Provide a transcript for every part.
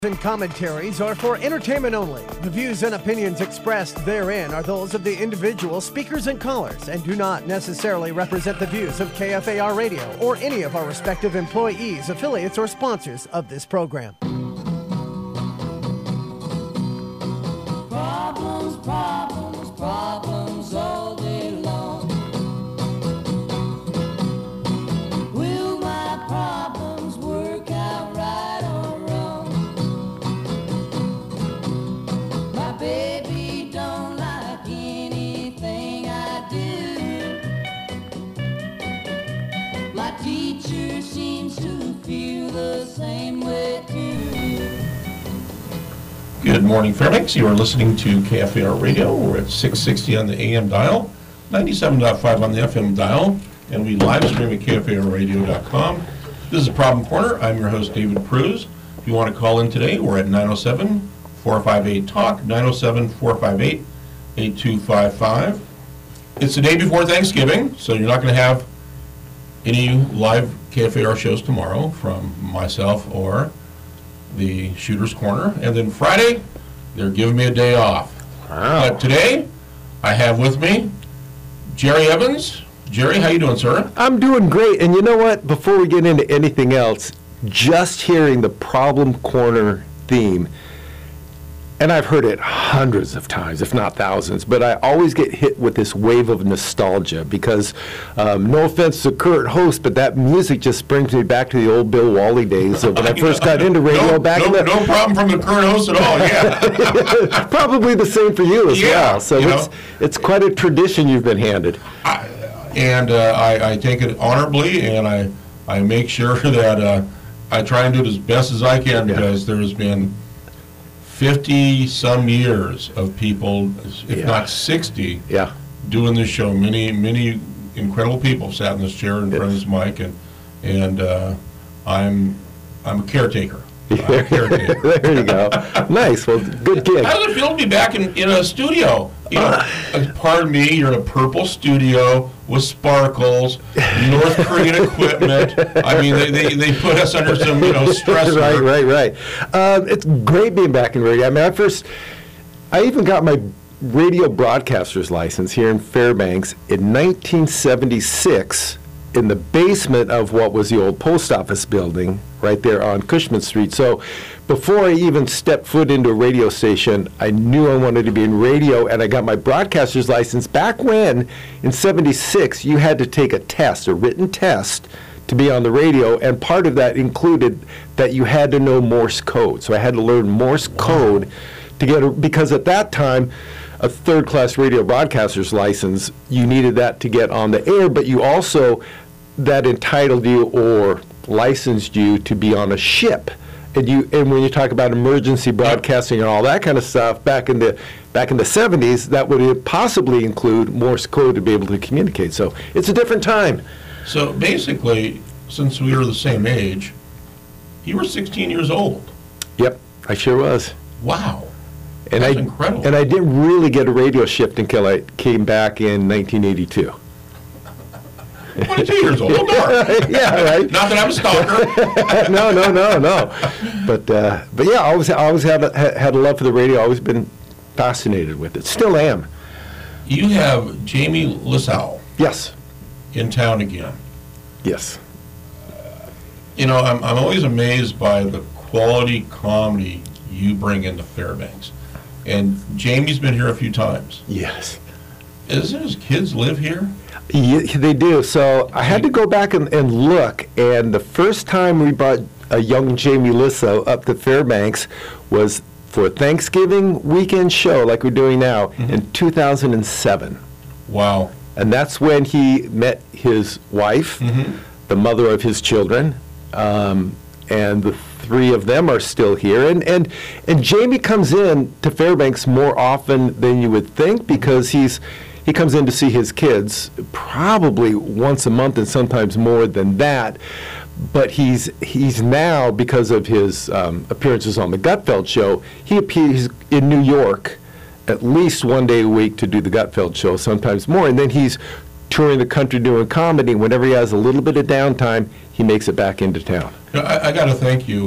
And commentaries are for entertainment only. The views and opinions expressed therein are those of the individual speakers and callers and do not necessarily represent the views of KFAR Radio or any of our respective employees, affiliates, or sponsors of this program. Problems, problems, problems all day long. Will my problems work out right or wrong? My baby don't like anything I do. My teacher seems to feel the same way too. Good morning, Fairbanks. You are listening to KFAR Radio. We're at 660 on the AM dial, 97.5 on the FM dial, and we live stream at KFARradio.com. This is the Problem Corner. I'm your host, David Pruz. If you want to call in today, we're at 907-458-TALK, 907-458-8255. It's the day before Thanksgiving, so you're not going to have any live KFAR shows tomorrow from myself or the Shooter's Corner. And then Friday, they're giving me a day off. Wow. But today, I have with me Jerry Evans. Jerry, how you doing, sir? I'm doing great. And you know what? Before we get into anything else, just hearing the Problem Corner theme, and I've heard it hundreds of times, if not thousands, but I always get hit with this wave of nostalgia because, no offense to the current host, but that music just brings me back to the old Bill Wally days of when I first got into radio back in the... No problem from the current host at all, yeah. Probably the same for you as Yeah, well. So it's quite a tradition you've been handed. I take it honorably, and I make sure that I try and do it as best as I can because there's been 50-some years of people, if not 60, doing this show. Many incredible people sat in this chair in front of this mic, and I'm a caretaker. There you go. Nice. Well, good gig. How does it feel to be back in a studio? You know, pardon me, you're in a purple studio with sparkles, North Korean equipment. I mean, they put us under some, stress. Right. It's great being back in radio. I mean, I even got my radio broadcaster's license here in Fairbanks in 1976 in the basement of what was the old post office building right there on Cushman Street. So before I even stepped foot into a radio station, I knew I wanted to be in radio, and I got my broadcaster's license back when, in 76, you had to take a test, a written test, to be on the radio, and part of that included that you had to know Morse code. So I had to learn Morse code to get because at that time, a third-class radio broadcaster's license, you needed that to get on the air, but you also, that entitled you or licensed you to be on a ship. And when you talk about emergency broadcasting and all that kind of stuff, back in the 70s, that would possibly include Morse code to be able to communicate. So it's a different time. So basically, since we were the same age, you were 16 years old. Yep, I sure was. Wow. And That's incredible. And I didn't really get a radio shift until I came back in 1982. 22 years old. Yeah, right. Not that I'm a stalker. No. But yeah, I always had a love for the radio. Always been fascinated with it. Still am. You have Jamie Lissow. Yes. In town again. Yes. I'm always amazed by the quality comedy you bring into Fairbanks. And Jamie's been here a few times. Yes. Isn't his kids live here? Yeah, they do. So I had to go back and look, and the first time we brought a young Jamie Lissow up to Fairbanks was for a Thanksgiving weekend show like we're doing now in 2007. Wow. And that's when he met his wife, the mother of his children, and the three of them are still here. And Jamie comes in to Fairbanks more often than you would think because he comes in to see his kids probably once a month and sometimes more than that. But he's now, because of his appearances on the Gutfeld Show, he appears in New York at least one day a week to do the Gutfeld Show, sometimes more. And then he's touring the country doing comedy. Whenever he has a little bit of downtime, he makes it back into town. I got to thank you.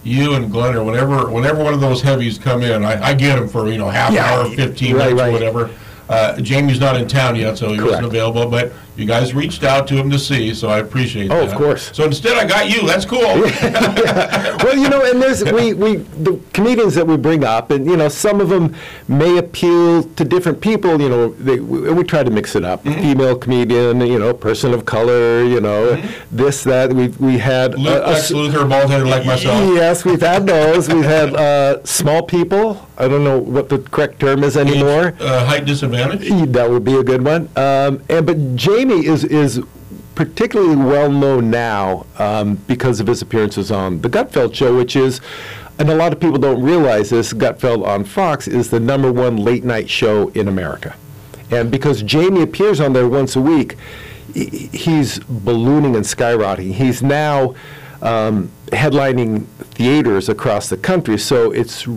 you and Glenn, or whenever one of those heavies come in, I get them for half an hour, 15 minutes, or whatever. Jamie's not in town yet, so he wasn't available, but you guys reached out to him to see, so I appreciate that. Oh, of course. So instead, I got you. That's cool. Yeah. Well, and there's the comedians that we bring up, and some of them may appeal to different people. We try to mix it up. Female comedian, person of color, this, that. We had Lex Luthor, bald-headed like myself. Yes, we've had those. We've had small people. I don't know what the correct term is anymore. Height disadvantage. That would be a good one. But Jamie is particularly well known now because of his appearances on the Gutfeld Show, which is, and a lot of people don't realize this, Gutfeld on Fox is the #1 late night show in America. And because Jamie appears on there once a week, he's ballooning and skyrocketing. He's now headlining theaters across the country. So it's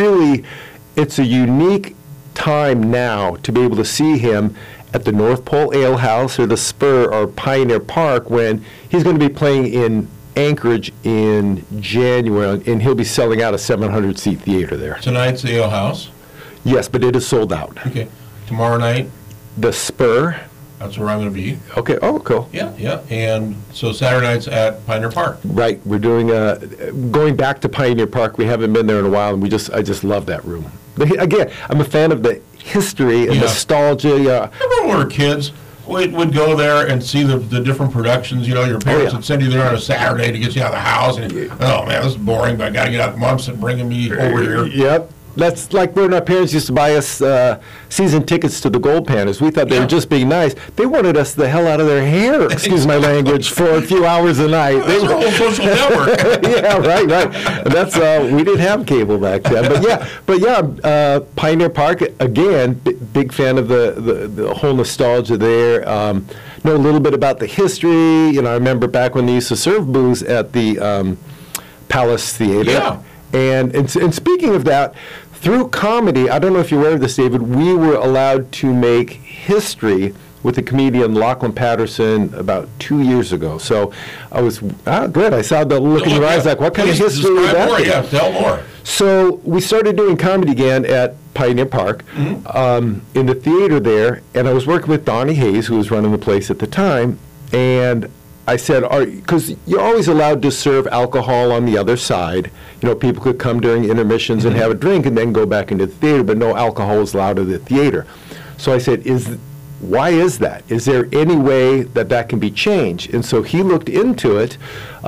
a unique time now to be able to see him at the North Pole Ale House or the Spur or Pioneer Park, when he's going to be playing in Anchorage in January, and he'll be selling out a 700-seat theater there. Tonight's the Ale House? Yes, but it is sold out. Okay. Tomorrow night? The Spur. That's where I'm going to be. Okay. Oh, cool. Yeah. And so Saturday night's at Pioneer Park. Right. We're doing going back to Pioneer Park. We haven't been there in a while, and I just love that room. Again, I'm a fan of the history and nostalgia. Remember when we were kids, we'd go there and see the different productions. Your parents would send you there on a Saturday to get you out of the house. And, oh, man, this is boring, but I got to get out. Mom's bringing me over here. Yep. That's like when our parents used to buy us season tickets to the Gold Pandas. We thought they were just being nice. They wanted us the hell out of their hair, excuse my language, for a few hours a night. That's our whole social network. Yeah, right. And that's we didn't have cable back then. But yeah, Pioneer Park again. Big fan of the whole nostalgia there. Know a little bit about the history. I remember back when they used to serve booze at the Palace Theater. Yeah. And speaking of that, through comedy, I don't know if you're aware of this, David, we were allowed to make history with the comedian Lachlan Patterson about 2 years ago. So I was, good. I saw the look in your eyes like, what kind of history is that? More, tell more. So we started doing comedy again at Pioneer Park in the theater there, and I was working with Donnie Hayes, who was running the place at the time, and I said, because you're always allowed to serve alcohol on the other side. People could come during intermissions and have a drink and then go back into the theater, but no alcohol is allowed in the theater. So I said, why is that? Is there any way that can be changed? And so he looked into it.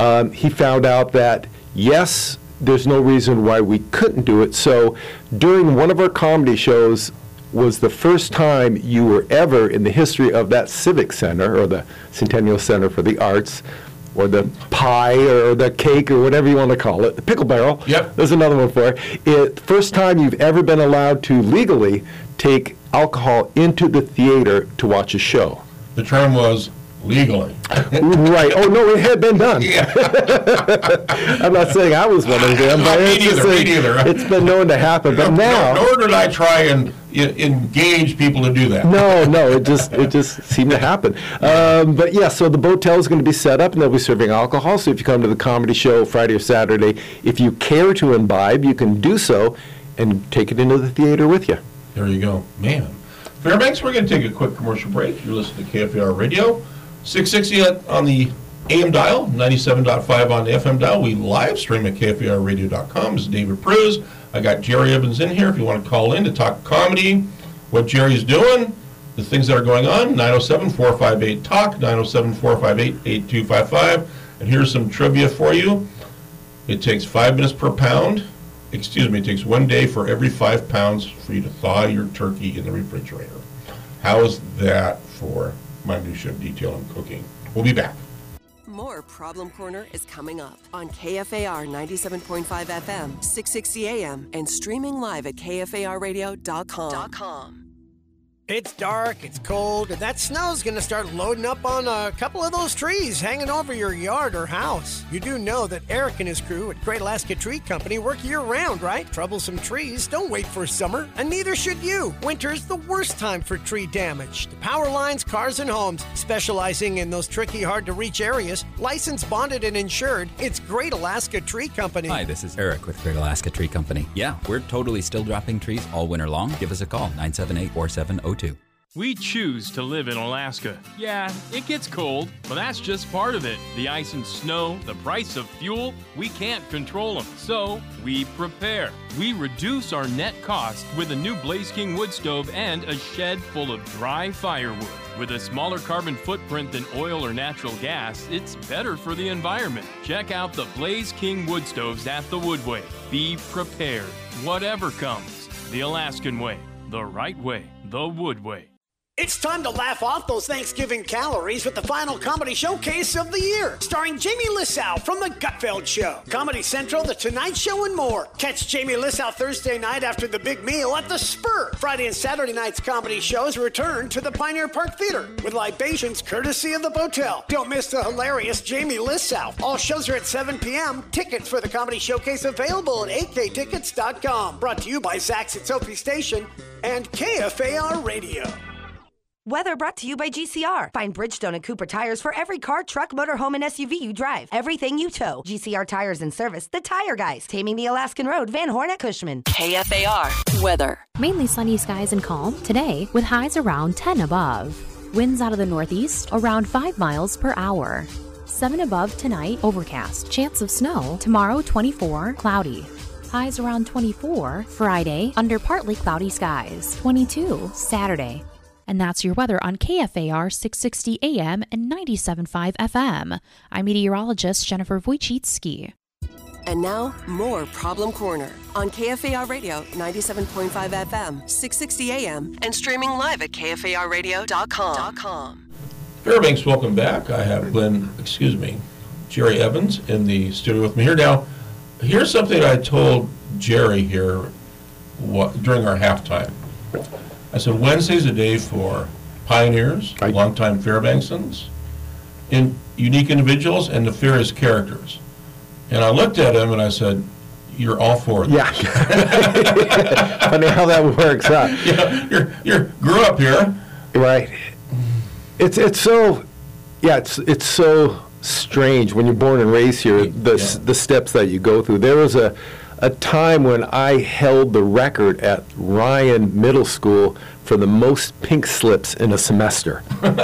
He found out that, yes, there's no reason why we couldn't do it. So during one of our comedy shows, was the first time you were ever in the history of that Civic Center, or the Centennial Center for the Arts, or the pie, or the cake, or whatever you want to call it, the pickle barrel. Yep. There's another one for it. First time you've ever been allowed to legally take alcohol into the theater to watch a show. The term was legally. Right. Oh, no, it had been done. Yeah. I'm not saying I was one of them, but me neither. It's been known to happen. But now, nor did I try and engage people to do that. No, it just seemed to happen. But yeah, so the Botel is going to be set up, and they'll be serving alcohol. So if you come to the comedy show Friday or Saturday, if you care to imbibe, you can do so and take it into the theater with you. There you go, man. Fairbanks, we're going to take a quick commercial break. You're listening to KFAR Radio, 660 on the AM dial, 97.5 on the FM dial. We live stream at KFARradio.com. This is David Pruz. I got Jerry Evans in here if you want to call in to talk comedy, what Jerry's doing, the things that are going on. 907-458-TALK, 907-458-8255. And here's some trivia for you. It takes 5 minutes per pound. It takes 1 day for every 5 pounds for you to thaw your turkey in the refrigerator. How is that for minutia of detail in cooking? We'll be back. More Problem Corner is coming up on KFAR 97.5 FM, 660 AM, and streaming live at KFARradio.com. It's dark, it's cold, and that snow's gonna start loading up on a couple of those trees hanging over your yard or house. You do know that Eric and his crew at Great Alaska Tree Company work year-round, right? Troublesome trees don't wait for summer, and neither should you. Winter's the worst time for tree damage. The power lines, cars, and homes, specializing in those tricky, hard-to-reach areas, licensed, bonded, and insured, it's Great Alaska Tree Company. Hi, this is Eric with Great Alaska Tree Company. Yeah, we're totally still dropping trees all winter long. Give us a call, 978-4702. We choose to live in Alaska. Yeah, it gets cold, but that's just part of it. The ice and snow, the price of fuel, we can't control them. So we prepare. We reduce our net cost with a new Blaze King wood stove and a shed full of dry firewood. With a smaller carbon footprint than oil or natural gas, it's better for the environment. Check out the Blaze King wood stoves at the Woodway. Be prepared. Whatever comes, the Alaskan way, the right way, the Woodway. It's time to laugh off those Thanksgiving calories with the final comedy showcase of the year, starring Jamie Lissow from The Gutfeld Show, Comedy Central, The Tonight Show, and more. Catch Jamie Lissow Thursday night after the big meal at The Spur. Friday and Saturday night's comedy shows return to the Pioneer Park Theater with libations courtesy of the Botel. Don't miss the hilarious Jamie Lissow. All shows are at 7 p.m. Tickets for the comedy showcase available at aktickets.com. Brought to you by Zach's at Sophie Station and KFAR Radio. Weather brought to you by GCR. Find Bridgestone and Cooper tires for every car, truck, motorhome, and SUV you drive. Everything you tow. GCR Tires and Service, the Tire Guys. Taming the Alaskan Road, Van Horn at Cushman. KFAR weather. Mainly sunny skies and calm today with highs around 10 above. Winds out of the northeast around 5 miles per hour. 7 above tonight, overcast. Chance of snow. Tomorrow, 24, cloudy. Highs around 24. Friday, under partly cloudy skies. 22, Saturday. And that's your weather on KFAR 660 AM and 97.5 FM. I'm meteorologist Jennifer Wojcicki. And now, more Problem Corner on KFAR Radio 97.5 FM, 660 AM, and streaming live at KFARradio.com. Fairbanks, welcome back. I have Jerry Evans in the studio with me here. Now, here's something I told Jerry here during our halftime. I said, Wednesday's a day for pioneers, longtime Fairbanksans, unique individuals, and nefarious characters. And I looked at him and I said, you're all for this. Yeah. Funny how that works, huh? Yeah, you grew up here. Right. It's so strange when you're born and raised here, the steps that you go through. There was a time when I held the record at Ryan Middle School for the most pink slips in a semester.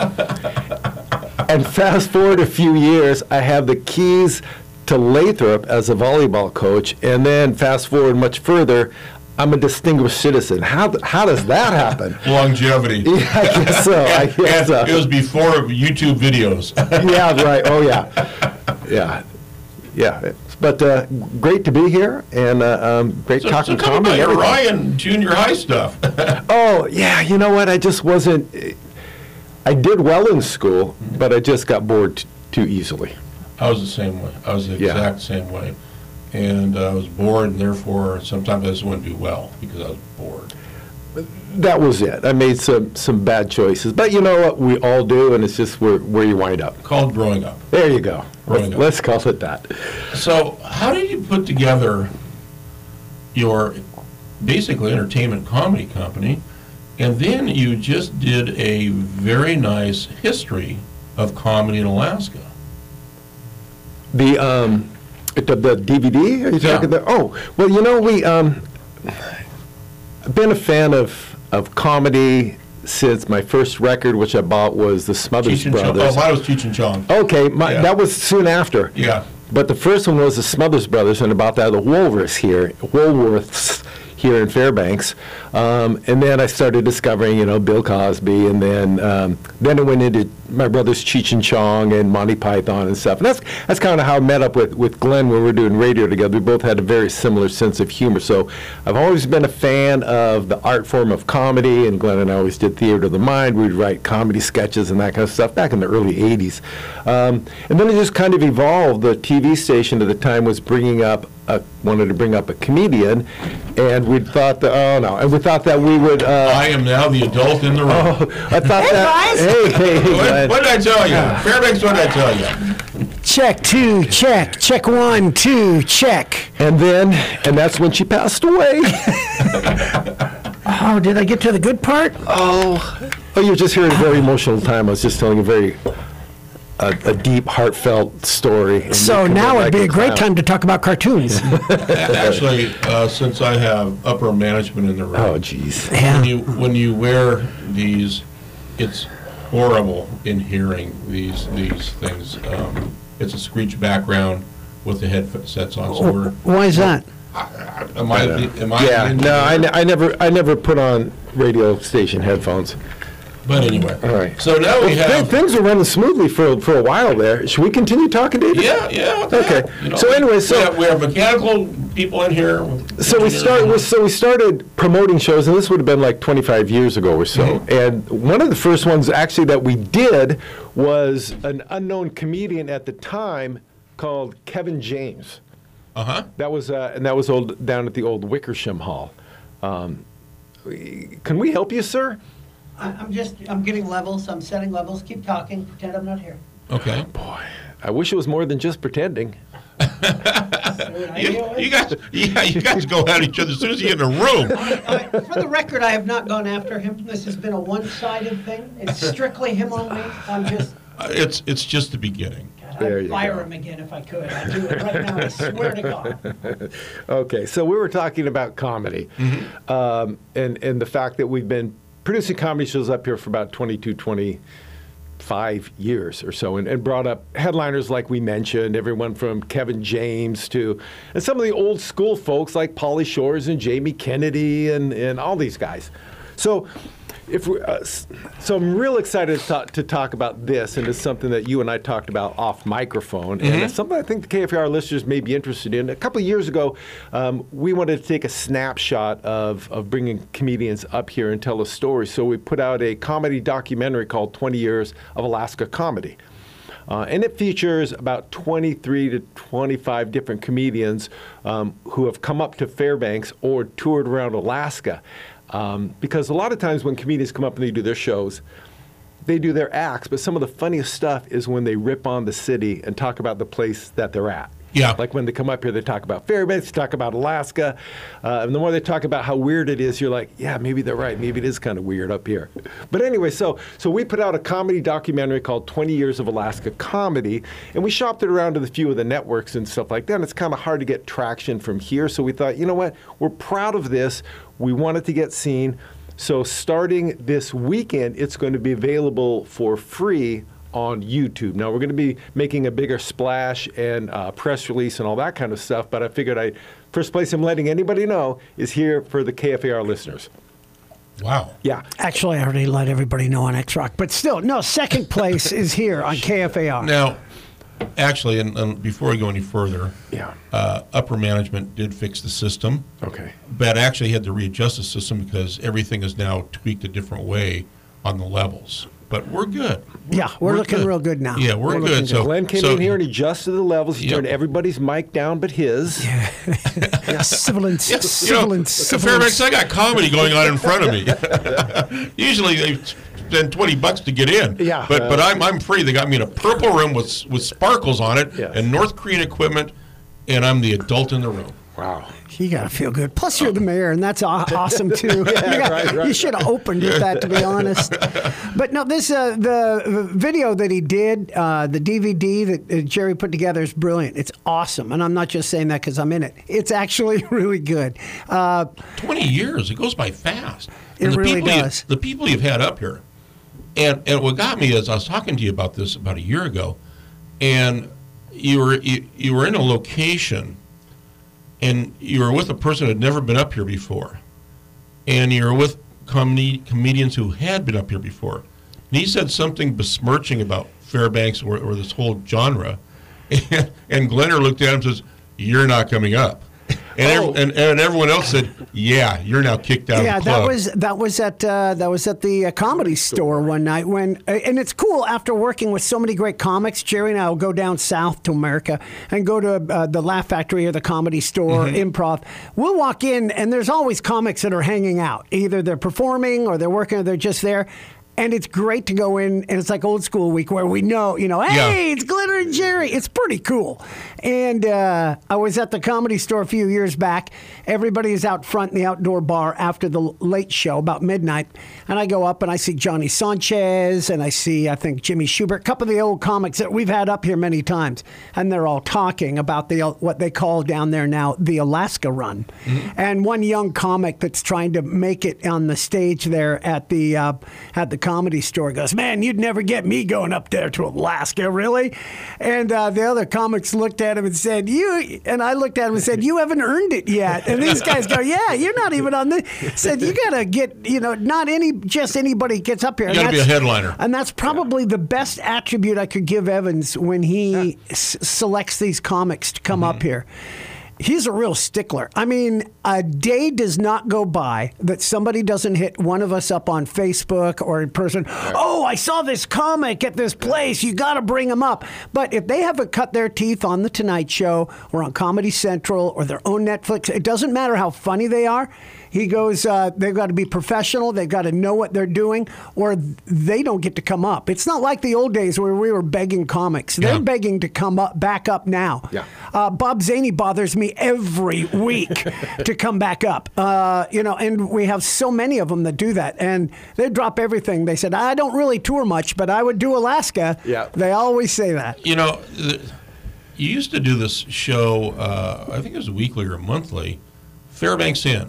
And fast forward a few years, I have the keys to Lathrop as a volleyball coach, and then fast forward much further, I'm a distinguished citizen. How does that happen? Longevity. Yeah, I guess so. It was before YouTube videos. Yeah, right. Oh, yeah. Yeah. Yeah. But great to be here, and great talking comedy. About your Ryan junior high stuff. Oh, yeah, you know what? I just wasn't... I did well in school, but I just got bored too easily. I was the same way. I was the exact same way. And I was bored, and therefore sometimes I just wouldn't do well because I was bored. That was it. I made some bad choices. But you know what? We all do, and it's just where you wind up. Called growing up. There you go. Let's call it that. So how did you put together your basically entertainment comedy company, and then you just did a very nice history of comedy in Alaska? The DVD? Are you talking about? Oh, well, you know, I've been a fan of comedy since my first record, which I bought, was the Smothers Brothers. Oh, mine was Cheech and Chong. Okay, that was soon after. Yeah. But the first one was the Smothers Brothers, and about that, the Woolworths here in Fairbanks. And then I started discovering, Bill Cosby, and then it went into my brothers Cheech and Chong and Monty Python and stuff. And that's kind of how I met up with Glenn when we were doing radio together. We both had a very similar sense of humor. So I've always been a fan of the art form of comedy, and Glenn and I always did theater of the mind. We'd write comedy sketches and that kind of stuff back in the early 80s. And then it just kind of evolved. The TV station at the time was bringing up wanted to bring up a comedian, and we thought that we would. I am now the adult in the room. I thought guys. Hey, What did I tell you? Fairbanks, what did I tell you? Check 2, check. Check 1, 2, check. and that's when she passed away. Oh, did I get to the good part? Oh, you're just hearing a very emotional time. I was just telling a deep, heartfelt story. and So you come now in would like be a great clown. time to talk about cartoons. Actually, since I have upper management in the room, Oh, jeez. Yeah. when you wear these, it's horrible in hearing these things. It's a screech background with the headsets on. So we're, Why is that? am I? Yeah, no, I never put on radio station headphones. But anyway, All right. So now we have. Things are running smoothly for a while there. Should we continue talking, David? Yeah. What the Okay. heck? You know, So anyway, we have mechanical people in here. So we started promoting shows, and this would have been like 25 years ago or so. Mm-hmm. And one of the first ones actually that we did was an unknown comedian at the time called Kevin James. That was old down at the old Wickersham Hall. Can we help you, sir? I'm getting levels. I'm setting levels. Keep talking. Pretend I'm not here. Okay. Boy, I wish it was more than just pretending. You guys go at each other as soon as you get in a room. For the record, I have not gone after him. This has been a one-sided thing. It's strictly him on me. I'm just. It's just the beginning. I'd fire him again if I could. I'd do it right now. I swear to God. Okay, so we were talking about comedy, and the fact that we've been producing comedy shows up here for about 25 years or so, and brought up headliners like we mentioned, everyone from Kevin James and some of the old school folks like Pauly Shores and Jamie Kennedy and all these guys. So so I'm real excited to talk about this, and it's something that you and I talked about off microphone, and it's something I think the KFAR listeners may be interested in. A couple of years ago, we wanted to take a snapshot of bringing comedians up here and tell a story, so we put out a comedy documentary called 20 Years of Alaska Comedy. And it features about 23 to 25 different comedians who have come up to Fairbanks or toured around Alaska. Because a lot of times when comedians come up and they do their shows, they do their acts, but some of the funniest stuff is when they rip on the city and talk about the place that they're at. Yeah. Like when they come up here, they talk about Fairbanks, they talk about Alaska, and the more they talk about how weird it is, you're like, yeah, maybe they're right. Maybe it is kind of weird up here. But anyway, so we put out a comedy documentary called 20 Years of Alaska Comedy, and we shopped it around to a few of the networks and stuff like that, and it's kind of hard to get traction from here, so we thought, you know what, we're proud of this. We want it to get seen. So starting this weekend, it's going to be available for free on YouTube. Now, we're going to be making a bigger splash and press release and all that kind of stuff, but I figured first place I'm letting anybody know is here for the KFAR listeners. Wow. Yeah. Actually, I already let everybody know on X-Rock, but still, no, second place is here on KFAR. Now, actually, and before we go any further, Yeah. Upper management did fix the system. Okay. But actually had to readjust the system because everything is now tweaked a different way on the levels. But we're good. Yeah, we're looking good. real good now. Yeah, we're looking good. So Glenn came in here and he adjusted the levels. He turned everybody's mic down but his. Sibilance, Fairbanks, I got comedy going on in front of me. Usually they spend $20 to get in. Yeah. But I'm free. They got me in a purple room with sparkles on it Yes. and North Korean equipment, and I'm the adult in the room. Wow. You got to feel good. Plus, you're the mayor, and that's awesome, too. right. You should have opened with that, to be honest. But no, this the video that he did, the DVD that Jerry put together is brilliant. It's awesome. And I'm not just saying that because I'm in it. It's actually really good. 20 years. It goes by fast. It And really does. The people you've had up here. And what got me is I was talking to you about this about a year ago, and you were in a location, and you were with a person who had never been up here before, and you were with comedians who had been up here before. And he said something besmirching about Fairbanks or this whole genre, and Glenner looked at him and says, "You're not coming up." And everyone else said, "Yeah, you're now kicked out of the club." that was at the Comedy Store one night and it's cool after working with so many great comics. Jerry and I will go down south to America and go to the Laugh Factory or the Comedy Store, Improv. We'll walk in and there's always comics that are hanging out. Either they're performing or they're working or they're just there. And it's great to go in, and it's like old school week where we know, hey, it's Glitter and Jerry. It's pretty cool. And I was at the Comedy Store a few years back. Everybody's out front in the outdoor bar after the late show, about midnight. And I go up and I see Johnny Sanchez, and I see, I think, Jimmy Schubert, a couple of the old comics that we've had up here many times. And they're all talking about what they call down there now the Alaska Run. And one young comic that's trying to make it on the stage there at the Comedy Store goes, "Man, you'd never get me going up there to Alaska, really?" And the other comics looked at him and said, "You," and I looked at him and said, "You haven't earned it yet." And these guys go, "Yeah, you're not even on this." Said, "You got to get, not just anybody gets up here." You got to be a headliner. And that's probably the best attribute I could give Evans when he selects these comics to come up here. He's a real stickler. I mean, a day does not go by that somebody doesn't hit one of us up on Facebook or in person. "Oh, I saw this comic at this place. You got to bring him up." But if they haven't cut their teeth on The Tonight Show or on Comedy Central or their own Netflix, it doesn't matter how funny they are. He goes, they've got to be professional. They've got to know what they're doing, or they don't get to come up. It's not like the old days where we were begging comics. They're begging to come up, back up now. Yeah. Bob Zaney bothers me every week to come back up. And we have so many of them that do that. And they drop everything. They said, "I don't really tour much, but I would do Alaska." Yeah. They always say that. You used to do this show, I think it was weekly or monthly, Fairbanks Inn.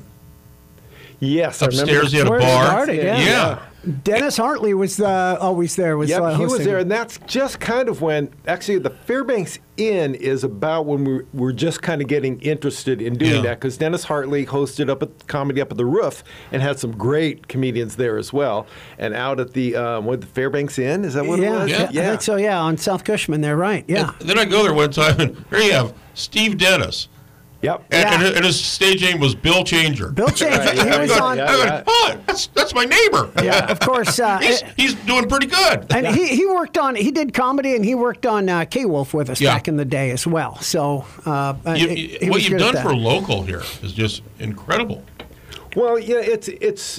Yes, upstairs he had a Where it bar. started, yeah. Dennis Hartley was always there. He was there, and that's just kind of when, actually, the Fairbanks Inn is about when we're just kind of getting interested in doing that, because Dennis Hartley hosted comedy up at the Roof and had some great comedians there as well. And out at the Fairbanks Inn, is that what it was? Yeah, I think so, on South Cushman there, right, yeah. And then I go there one time, and here you have Steve Dennis. Yep. And his stage name was Bill Changer. Bill Changer. He was on. Oh, that's my neighbor. Yeah, of course. He's doing pretty good. And he did comedy, and he worked on K-Wolf with us back in the day as well. So what you've done for local here is just incredible. Well, yeah, it's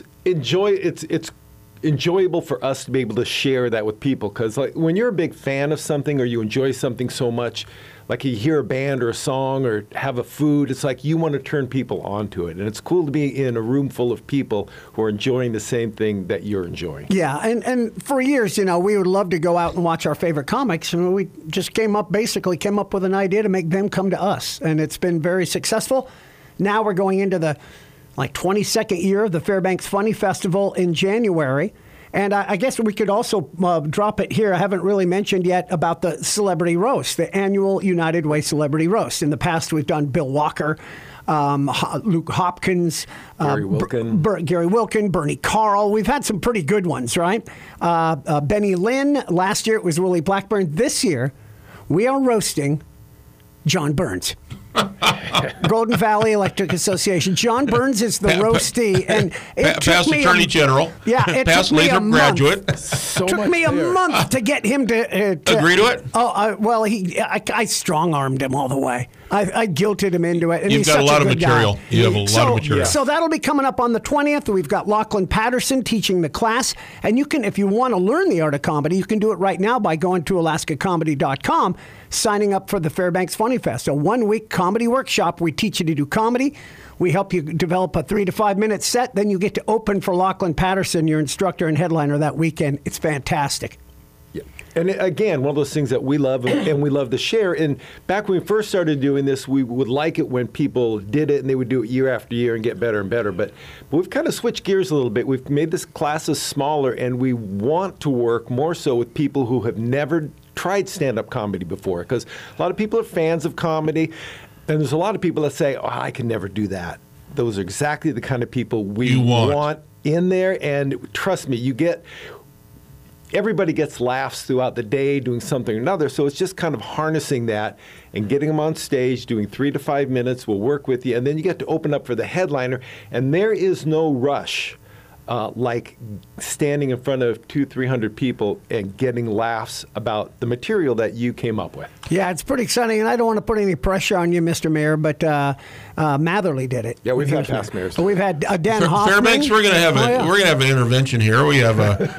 enjoyable for us to be able to share that with people, because like when you're a big fan of something or you enjoy something so much, like you hear a band or a song or have a food, it's like you want to turn people onto it. And it's cool to be in a room full of people who are enjoying the same thing that you're enjoying. Yeah, and for years, we would love to go out and watch our favorite comics, and we just came up with an idea to make them come to us. And it's been very successful. Now we're going into the 22nd year of the Fairbanks Funny Festival in January. And I guess we could also drop it here. I haven't really mentioned yet about the Celebrity Roast, the annual United Way Celebrity Roast. In the past, we've done Bill Walker, Luke Hopkins, Gary Wilkin, Bernie Carl. We've had some pretty good ones, right? Benny Lynn. Last year, it was Willie Blackburn. This year, we are roasting John Burns. Golden Valley Electric Association. John Burns is the roastee, and it past Attorney General. Yeah, it past took me Lathrop graduate. Took me a month to get him to agree to it. I strong-armed him all the way. I guilted him into it. And You've got a lot of material. You have a lot of material. So that'll be coming up on the 20th. We've got Lachlan Patterson teaching the class. And you can, if you want to learn the art of comedy, you can do it right now by going to alaskacomedy.com, signing up for the Fairbanks Funny Fest, a one-week comedy workshop. We teach you to do comedy. We help you develop a 3 to 5 minute set. Then you get to open for Lachlan Patterson, your instructor and headliner that weekend. It's fantastic. And again, one of those things that we love and we love to share. And back when we first started doing this, we would like it when people did it and they would do it year after year and get better and better. But we've kind of switched gears a little bit. We've made this classes smaller, and we want to work more so with people who have never tried stand-up comedy before. Because a lot of people are fans of comedy, and there's a lot of people that say, "Oh, I can never do that." Those are exactly the kind of people we want in there. And trust me, you get... everybody gets laughs throughout the day doing something or another. So it's just kind of harnessing that and getting them on stage, doing 3 to 5 minutes. We'll work with you. And then you get to open up for the headliner. And there is no rush like standing in front of 200-300 people and getting laughs about the material that you came up with. Yeah, it's pretty exciting, and I don't want to put any pressure on you, Mr. Mayor, but Matherly did it. Yeah, we've had past mayors. We've had Dan Hoffman. Fairbanks, we're going to have we're going to have an intervention here. We have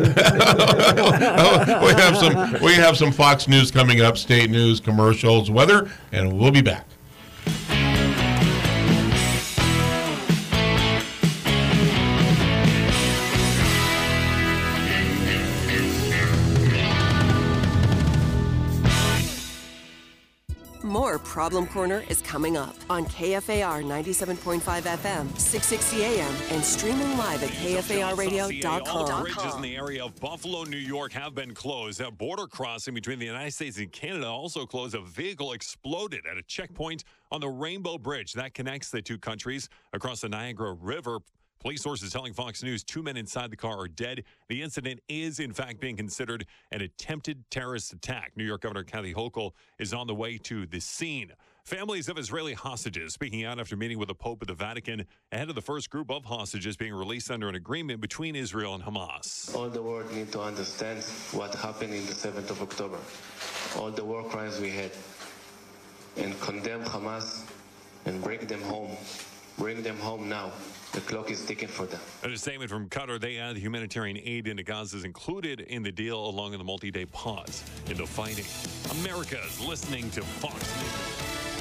we have some Fox News coming up, state news, commercials, weather, and we'll be back. More Problem Corner is coming up on KFAR 97.5 FM, 660 AM, and streaming live at KFARradio.com. All the bridges in the area of Buffalo, New York have been closed. A border crossing between the United States and Canada also closed. A vehicle exploded at a checkpoint on the Rainbow Bridge that connects the two countries across the Niagara River. Police sources telling Fox News 2 men inside the car are dead. The incident is, in fact, being considered an attempted terrorist attack. New York Governor Kathy Hochul is on the way to the scene. Families of Israeli hostages speaking out after meeting with the Pope at the Vatican ahead of the first group of hostages being released under an agreement between Israel and Hamas. All the world need to understand what happened in the 7th of October. All the war crimes we had. And condemn Hamas and bring them home. Bring them home now. The clock is ticking for them. In a statement from Qatar, they add humanitarian aid into Gaza is included in the deal along with a multi-day pause in the fighting. America is listening to Fox News.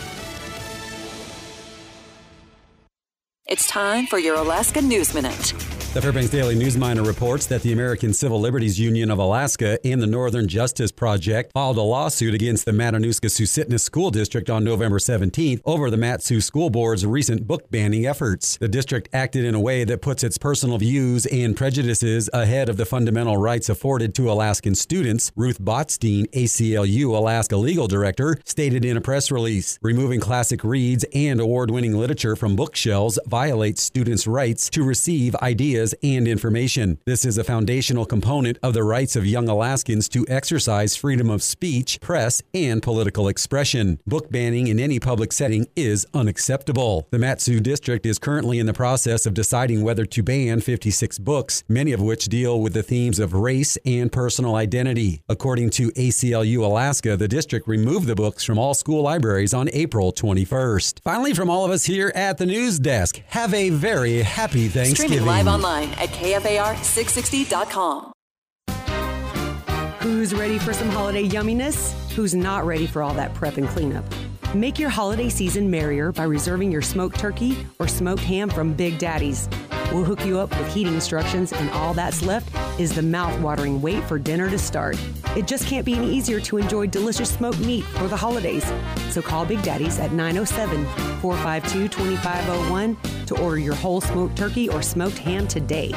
It's time for your Alaska News Minute. The Fairbanks Daily News Miner reports that the American Civil Liberties Union of Alaska and the Northern Justice Project filed a lawsuit against the Matanuska-Susitna School District on November 17th over the Mat-Su School Board's recent book banning efforts. The district acted in a way that puts its personal views and prejudices ahead of the fundamental rights afforded to Alaskan students, Ruth Botstein, ACLU Alaska Legal Director, stated in a press release. Removing classic reads and award-winning literature from bookshelves violates students' rights to receive ideas and information. This is a foundational component of the rights of young Alaskans to exercise freedom of speech, press, and political expression. Book banning in any public setting is unacceptable. The Mat-Su district is currently in the process of deciding whether to ban 56 books, many of which deal with the themes of race and personal identity. According to ACLU Alaska, the district removed the books from all school libraries on April 21st. Finally, from all of us here at the news desk, have a very happy Thanksgiving. Streaming live online at KFAR660.com. Who's ready for some holiday yumminess? Who's not ready for all that prep and cleanup? Make your holiday season merrier by reserving your smoked turkey or smoked ham from Big Daddy's. We'll hook you up with heating instructions, and all that's left is the mouth-watering wait for dinner to start. It just can't be any easier to enjoy delicious smoked meat for the holidays. So call Big Daddy's at 907-452-2501 to order your whole smoked turkey or smoked ham today.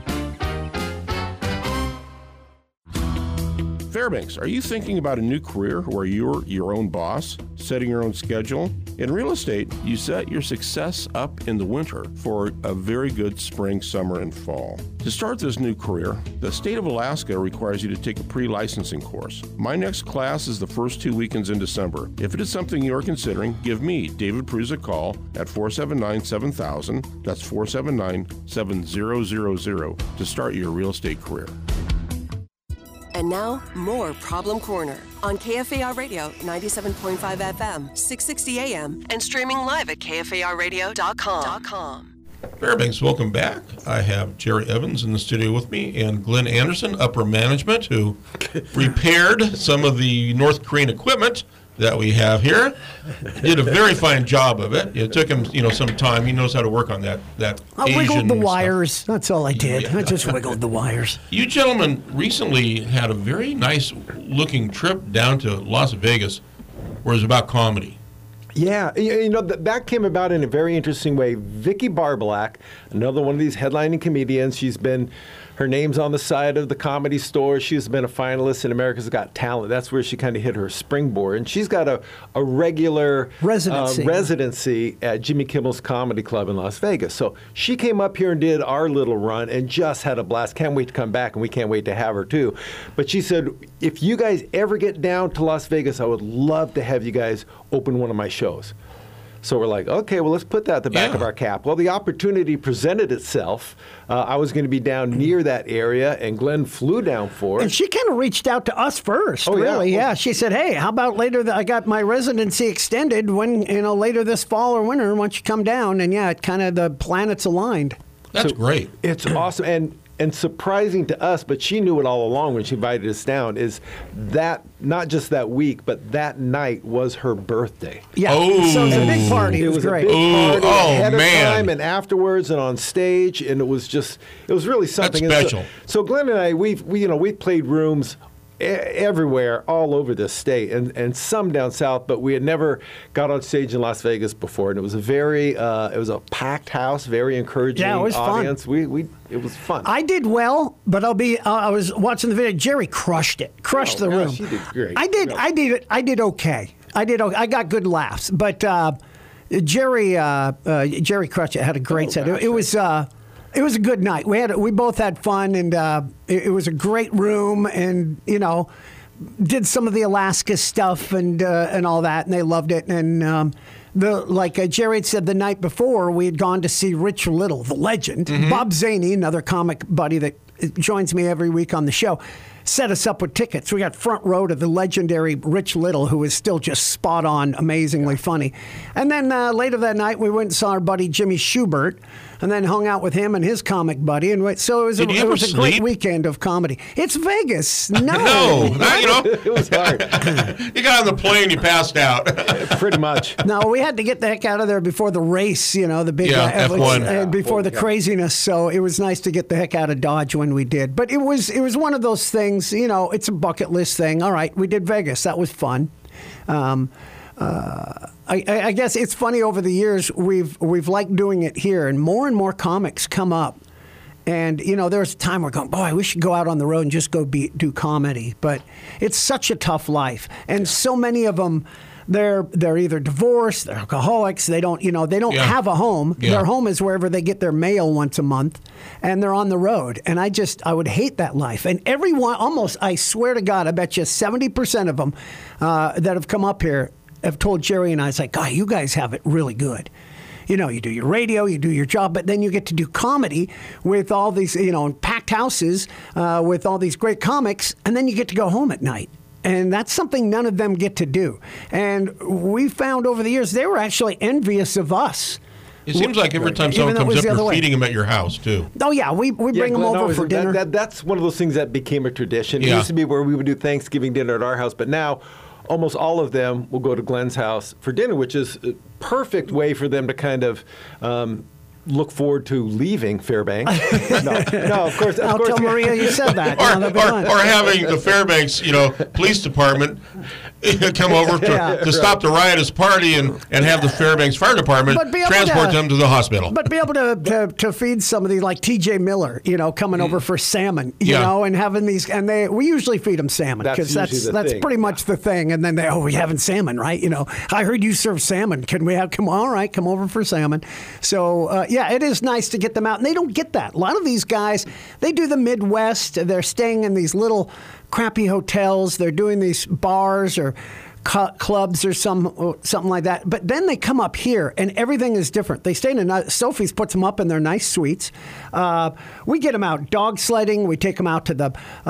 Fairbanks, are you thinking about a new career where you're your own boss, setting your own schedule? In real estate, you set your success up in the winter for a very good spring, summer, and fall. To start this new career, the state of Alaska requires you to take a pre-licensing course. My next class is the first 2 weekends in December. If it is something you're considering, give me, David Pruz, a call at 479-7000. That's 479-7000 to start your real estate career. And now, more Problem Corner on KFAR Radio 97.5 FM, 660 AM, and streaming live at KFARradio.com. Fairbanks, welcome back. I have Jerry Evans in the studio with me and Glenn Anderson, upper management, who repaired some of the North Korean equipment that we have here. Did a very fine job of it. It took him, some time. He knows how to work on that I Asian wiggled the stuff. wires. That's all I did. Yeah. I just wiggled the wires. You gentlemen recently had a very nice looking trip down to Las Vegas where it was about comedy. Yeah, you know, that came about in a very interesting way. Vicki Barbalak, another one of these headlining comedians, her name's on the side of the Comedy Store. She's been a finalist in America's Got Talent. That's where she kind of hit her springboard. And she's got a regular residency at Jimmy Kimmel's Comedy Club in Las Vegas. So she came up here and did our little run and just had a blast. Can't wait to come back, and we can't wait to have her too. But she said, if you guys ever get down to Las Vegas, I would love to have you guys open one of my shows. So we're like, okay, well, let's put that at the back of our cap. Well, the opportunity presented itself. I was going to be down near that area, and Glenn flew down for it. And she kind of reached out to us first, really. Yeah, she said, hey, how about later, I got my residency extended when, later this fall or winter, why don't you come down? And yeah, it kind of, the planets aligned. That's great. It's awesome. And surprising to us, but she knew it all along when she invited us down, is that not just that week, but that night was her birthday. Yeah, so it was a big party. It was great. A big party ahead of time and afterwards and on stage, and it was really something. That's special. So Glenn and I, we've played rooms everywhere, all over this state, and some down south, but we had never got on stage in Las Vegas before, and it was it was a packed house, very encouraging audience. Fun. It was fun. I did well, but I was watching the video. Jerry crushed the room. She did great. I did okay. I got good laughs, but Jerry crushed it. Had a great set. It was a good night. We both had fun, and it was a great room, and did some of the Alaska stuff and all that, and they loved it. And like Jerry had said the night before, we had gone to see Rich Little, the legend. Mm-hmm. Bob Zaney, another comic buddy that joins me every week on the show, set us up with tickets. We got front row to the legendary Rich Little, who is still just spot on, amazingly funny. And then later that night, we went and saw our buddy Jimmy Schubert, and then hung out with him and his comic buddy. And so it was a great weekend of comedy. It's Vegas. No. It was hard. You got on the plane, you passed out. Pretty much. No, we had to get the heck out of there before the race, the big F1. Before the craziness. So it was nice to get the heck out of Dodge when we did. But it was one of those things, it's a bucket list thing. All right, we did Vegas. That was fun. I guess it's funny, over the years we've liked doing it here, and more comics come up, and there's a time we're going, boy, we should go out on the road and just go do comedy, but it's such a tough life, and so many of them, they're either divorced, they're alcoholics, they don't have a home. Their home is wherever they get their mail once a month, and they're on the road. And I would hate that life. And everyone, almost, I swear to God, I bet you 70% of them that have come up here have told Jerry and I, it's like, God, you guys have it really good. You do your radio, you do your job, but then you get to do comedy with all these, in packed houses with all these great comics, and then you get to go home at night. And that's something none of them get to do. And we found over the years they were actually envious of us. It seems like every time someone comes up, you're feeding them at your house, too. Oh, yeah. We bring them over for dinner. That's one of those things that became a tradition. It used to be where we would do Thanksgiving dinner at our house, but now almost all of them will go to Glenn's house for dinner, which is a perfect way for them to kind of look forward to leaving Fairbanks. No, of course. I'll tell Maria you said that. Or having the Fairbanks, police department come over to stop the riotous party and have the Fairbanks Fire Department transport them to the hospital. But be able to feed somebody like T.J. Miller, coming over for salmon, and having these, and we usually feed them salmon because that's pretty much the thing. And then we're having salmon, right? I heard you serve salmon. Can we come over for salmon? So. It is nice to get them out. And they don't get that. A lot of these guys, they do the Midwest. They're staying in these little crappy hotels. They're doing these bars or clubs or something like that. But then they come up here, and everything is different. They stay in Sophie's puts them up in their nice suites. We get them out dog sledding. We take them out to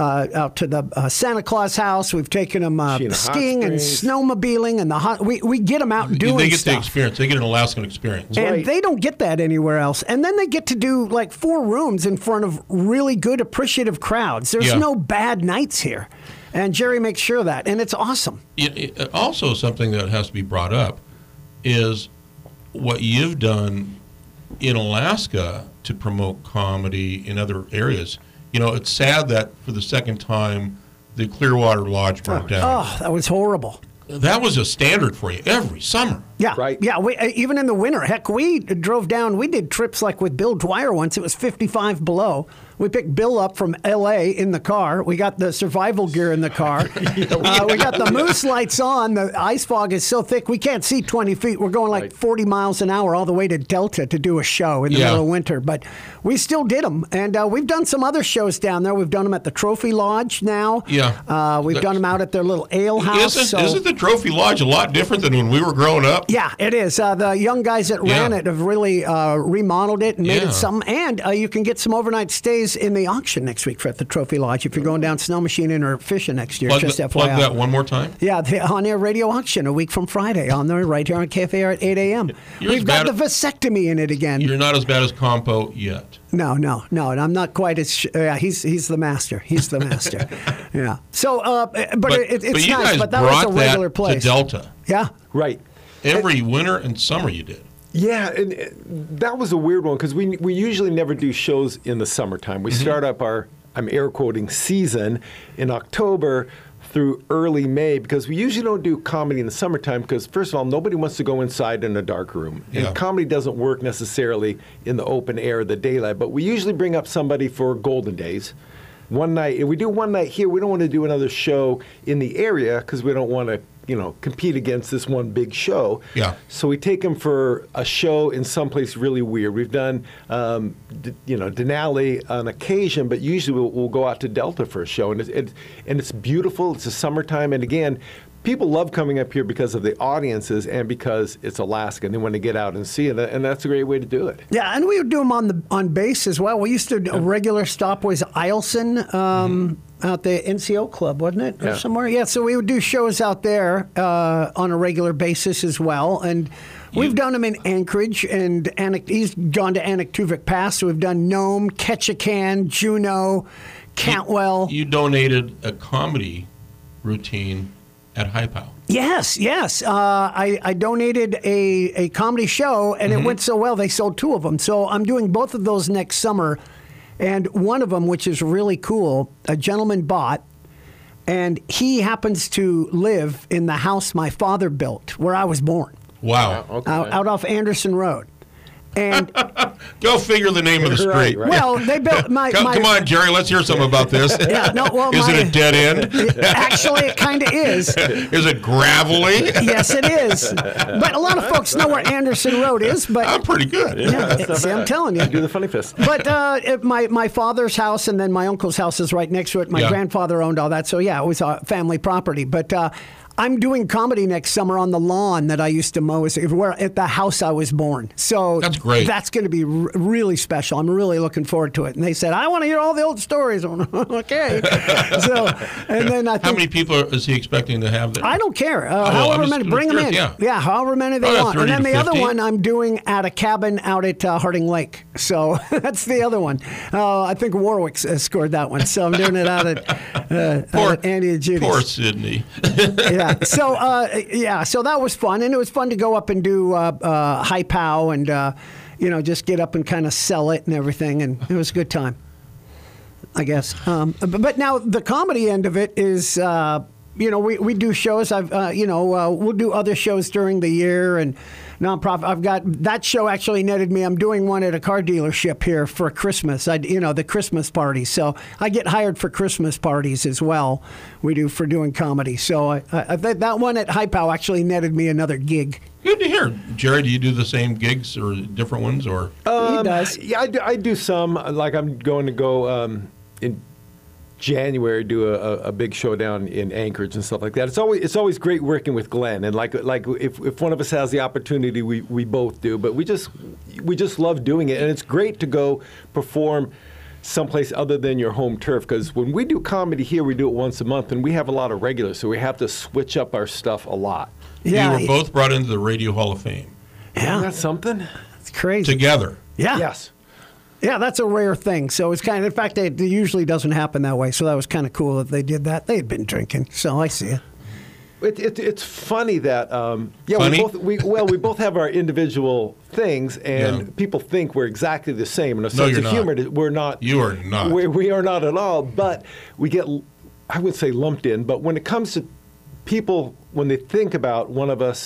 the Santa Claus house. We've taken them skiing and snowmobiling, and we get them out doing stuff. They get the experience. They get an Alaskan experience. And they don't get that anywhere else. And then they get to do like 4 rooms in front of really good, appreciative crowds. There's no bad nights here. And Jerry makes sure of that, and it's awesome. Also, something that has to be brought up is what you've done in Alaska to promote comedy in other areas. It's sad that for the second time, the Clearwater Lodge burnt down. Oh, that was horrible. That was a standard for you every summer. Yeah, right? Yeah, even in the winter. Heck, we drove down. We did trips like with Bill Dwyer once. It was 55 below. We picked Bill up from L.A. in the car. We got the survival gear in the car. We got the moose lights on. The ice fog is so thick we can't see 20 feet. We're going like 40 miles an hour all the way to Delta to do a show in the middle of winter. But we still did them. And we've done some other shows down there. We've done them at the Trophy Lodge now. Yeah. We've done them out at their little ale house. Isn't the Trophy Lodge a lot different than when we were growing up? Yeah, it is. The young guys that ran it have really remodeled it and made it something. And you can get some overnight stays in the auction next week at the Trophy Lodge if you're going down snow machining or fishing next year. FYI. Plug that one more time. Yeah, the on-air radio auction a week from Friday on there right here on KFAR at 8 a.m. We've got the vasectomy in it again. You're not as bad as Compo yet. No, and I'm not quite as. He's the master. He's the master. Yeah. So, but it's you nice. guys But that was a brought regular that place. to Delta. Yeah. Right. Every winter and summer you did. Yeah, and that was a weird one because we usually never do shows in the summertime. We start up our, I'm air quoting, season in October through early May because we usually don't do comedy in the summertime because, first of all, nobody wants to go inside in a dark room. And comedy doesn't work necessarily in the open air, the daylight, but we usually bring up somebody for Golden Days. One night, and we do one night here. We don't want to do another show in the area because we don't want to, compete against this one big show. Yeah. So we take them for a show in someplace really weird. We've done, Denali on occasion, but usually we'll go out to Delta for a show, and it's beautiful. It's the summertime, and again, people love coming up here because of the audiences and because it's Alaska, and they want to get out and see it, and that's a great way to do it. Yeah, and we would do them on base as well. We used to a regular stop was Eielson. Out the NCO club, wasn't it? Or somewhere? Yeah, so we would do shows out there on a regular basis as well. And we've done them in Anchorage, and he's gone to Anaktuvik Pass. So we've done Nome, Ketchikan, Juneau, Cantwell. You donated a comedy routine at High Pow. Yes. I donated a comedy show, and it went so well, they sold 2 of them. So I'm doing both of those next summer. And one of them, which is really cool, a gentleman bought, and he happens to live in the house my father built where I was born. Wow. Out off Anderson Road. And go figure the name of the street. Right. Well, they built Come on, Jerry. Let's hear something about this. Is it a dead end? Actually, it kind of is. Is it gravelly? Yes, it is. But a lot of folks know where Anderson Road is. But I'm pretty good. See, I'm telling you. Do the funny fist. But my father's house and then my uncle's house is right next to it. My grandfather owned all that. So, yeah, it was a family property. But I'm doing comedy next summer on the lawn that I used to mow at the house I was born. So that's great. That's going to be really special. I'm really looking forward to it. And they said, I want to hear all the old stories. Okay. So, and then I think, how many people is he expecting to have there? I don't care. However many, bring them in. Yeah, however many they want. And then the other one I'm doing at a cabin out at Harding Lake. So that's the other one. I think Warwick scored that one. So I'm doing it out at Andy and Judy's. Poor Sydney. Yeah. So that was fun, and it was fun to go up and do High Pow and just get up and kind of sell it and everything, and it was a good time, I guess. But now the comedy end of it is, we do shows. We'll do other shows during the year and nonprofit. I've got that show actually netted me. I'm doing one at a car dealership here for Christmas. The Christmas party. So I get hired for Christmas parties as well. We do for doing comedy. So I think that one at High Pow actually netted me another gig. Good to hear. Jerry, do you do the same gigs or different ones? Or he does. Yeah, I do some. Like I'm going to go in January, do a big show down in Anchorage and stuff like that. It's always great working with Glenn, and like if one of us has the opportunity, we both do. But we just love doing it, and it's great to go perform someplace other than your home turf, because when we do comedy here, we do it once a month, and we have a lot of regulars, so we have to switch up our stuff a lot. Yeah, you were both brought into the Radio Hall of Fame. Yeah, isn't that something? It's crazy. Together. Yeah. Yes. Yeah, that's a rare thing. So it's kind of, in fact, it usually doesn't happen that way. So that was kind of cool that they did that. They had been drinking, so I see it. It's funny that funny? we both have our individual things, and people think we're exactly the same. In a sense of humor, we're not. You are not. We are not at all. But we get, I would say, lumped in. But when it comes to people, when they think about one of us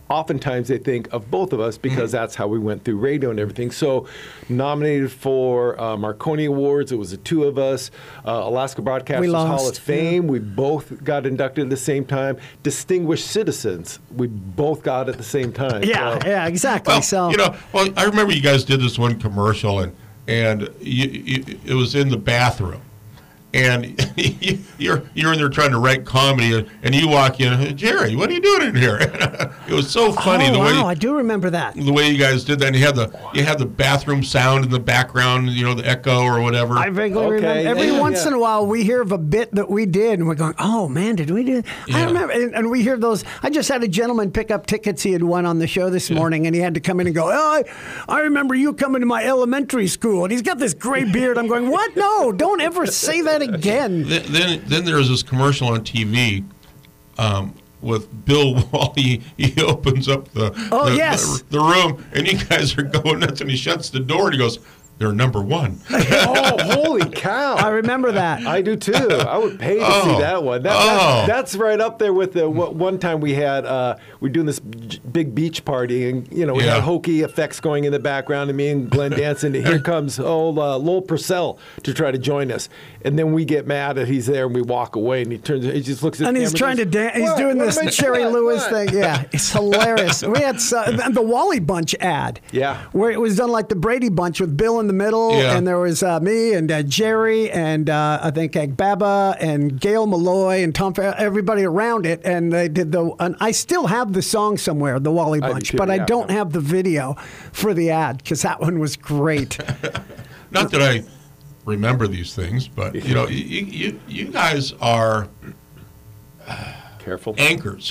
oftentimes they think of both of us because that's how we went through radio and everything. So nominated for Marconi Awards, it was the two of us. Alaska Broadcasters Hall of Fame, we both got inducted at the same time. Distinguished Citizens, we both got at the same time. Yeah, exactly. Well, I remember you guys did this one commercial, and it was in the bathroom. And you're in there trying to write comedy, and you walk in, Jerry, what are you doing in here? It was so funny the way. I do remember that. The way you guys did that, and you had the bathroom sound in the background, the echo or whatever. I vaguely remember. Every once in a while, we hear of a bit that we did, and we're going, "Oh man, did we do?" I remember, and we hear those. I just had a gentleman pick up tickets he had won on the show this morning, and he had to come in and go, "Oh, I remember you coming to my elementary school," and he's got this gray beard. I'm going, "What? No, don't ever say that again." Then there's this commercial on TV with Bill Wally. He opens up the room, and you guys are going nuts, and he shuts the door, and he goes, "They're number one." Oh, holy cow. I remember that. I do too. I would pay to see that one. That's right up there with the one time we had, we're doing this big beach party, and, we had hokey effects going in the background, and me and Glenn dancing. Here comes Lowell Purcell to try to join us. And then we get mad that he's there, and we walk away, and he just looks at and he's trying to dance. He's doing this Jerry Lewis thing. Yeah, it's hilarious. We had the Wally Bunch ad. Yeah. Where it was done like the Brady Bunch with Bill in the middle, and there was me and Jerry and I think Agbaba and Gail Malloy and Tom Farrell, everybody around it, and they did and I still have the song somewhere, the Wally Bunch, but I don't have the video for the ad because that one was great. Not that I remember these things, but you guys are careful anchors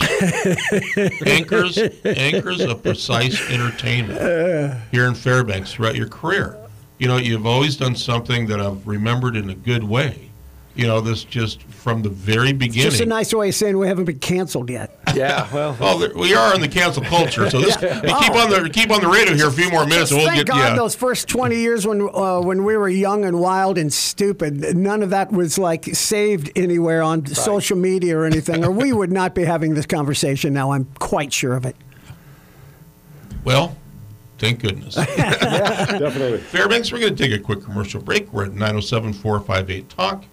of precise entertainment here in Fairbanks throughout your career. You've always done something that I've remembered in a good way. This just from the very beginning. It's just a nice way of saying we haven't been canceled yet. Yeah, well, we are in the cancel culture. So keep on the radio here a few more minutes, and we'll thank get. God those first 20 years when we were young and wild and stupid, none of that was saved anywhere on social media or anything, or we would not be having this conversation now. I'm quite sure of it. Well. Thank goodness. Yeah, definitely. Fairbanks, we're going to take a quick commercial break. We're at 907-458-TALK,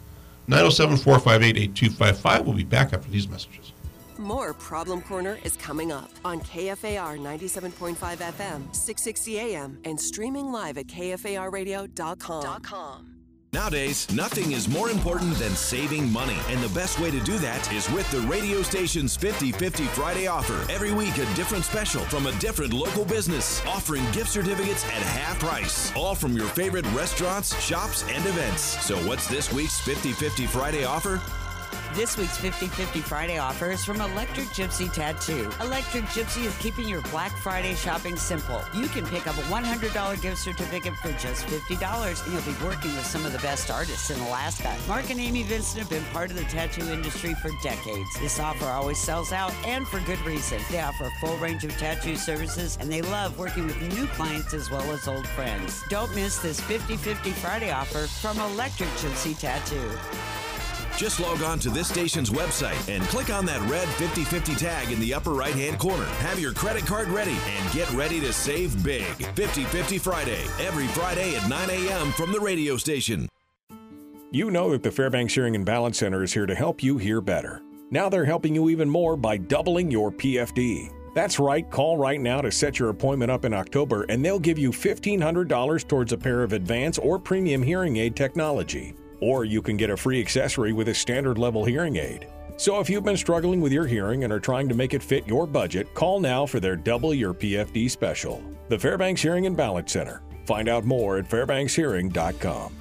907-458-8255. We'll be back after these messages. More Problem Corner is coming up on KFAR 97.5 FM, 660 AM, and streaming live at KFARradio.com. Nowadays, nothing is more important than saving money, and the best way to do that is with the radio station's 50/50 Friday offer. Every week, a different special from a different local business, offering gift certificates at half price, all from your favorite restaurants, shops, and events. So what's this week's 50/50 Friday offer? This week's 50/50 Friday offer is from Electric Gypsy Tattoo. Electric Gypsy is keeping your Black Friday shopping simple. You can pick up a $100 gift certificate for just $50, and you'll be working with some of the best artists in Alaska. Mark and Amy Vincent have been part of the tattoo industry for decades. This offer always sells out, and for good reason. They offer a full range of tattoo services, and they love working with new clients as well as old friends. Don't miss this 50/50 Friday offer from Electric Gypsy Tattoo. Just log on to this station's website and click on that red 50/50 tag in the upper right-hand corner. Have your credit card ready and get ready to save big. 50/50 Friday, every Friday at 9 a.m. from the radio station. You know that the Fairbanks Hearing and Balance Center is here to help you hear better. Now they're helping you even more by doubling your PFD. That's right, call right now to set your appointment up in October, and they'll give you $1,500 towards a pair of advanced or premium hearing aid technology. Or you can get a free accessory with a standard level hearing aid. So if you've been struggling with your hearing and are trying to make it fit your budget, call now for their Double Your PFD special. The Fairbanks Hearing and Balance Center. Find out more at fairbankshearing.com.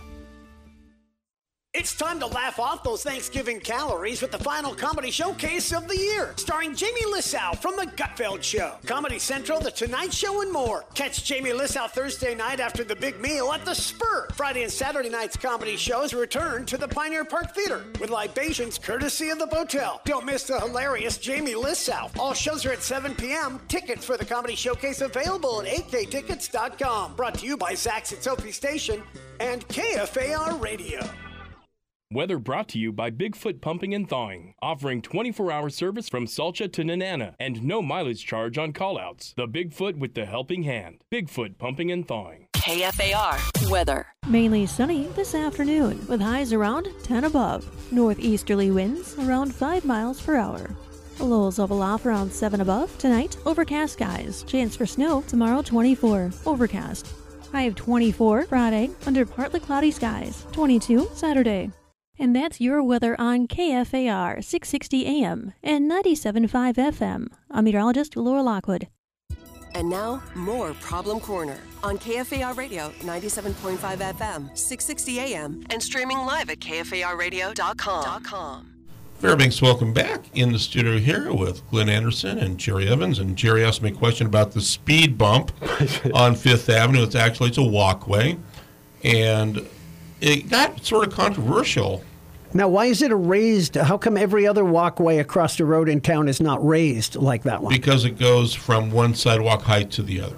It's time to laugh off those Thanksgiving calories with the final comedy showcase of the year, starring Jamie Lissow from The Gutfeld Show, Comedy Central, The Tonight Show, and more. Catch Jamie Lissow Thursday night after the big meal at The Spur. Friday and Saturday night's comedy shows return to the Pioneer Park Theater with libations courtesy of the Botel. Don't miss the hilarious Jamie Lissow. All shows are at 7 p.m. Tickets for the comedy showcase available at aktickets.com. Brought to you by Zach's at Sophie Station and KFAR Radio. Weather brought to you by Bigfoot Pumping and Thawing, offering 24-hour service from Salcha to Nenana and no mileage charge on callouts. The Bigfoot with the helping hand. Bigfoot Pumping and Thawing. KFAR weather. Mainly sunny this afternoon with highs around 10 above. Northeasterly winds around 5 miles per hour. Lows level off around 7 above. Tonight, overcast skies. Chance for snow tomorrow 24. Overcast. High of 24 Friday under partly cloudy skies. 22 Saturday. And that's your weather on KFAR 660 AM and 97.5 FM. I'm meteorologist Laura Lockwood. And now, more Problem Corner on KFAR Radio 97.5 FM, 660 AM, and streaming live at KFARradio.com. Fairbanks, welcome back in the studio here with Glenn Anderson and Jerry Evans. And Jerry asked me a question about the speed bump on Fifth Avenue. It's a walkway, and it got sort of controversial. Now, why is it a raised? How come every other walkway across the road in town is not raised like that one? Because it goes from one sidewalk height to the other.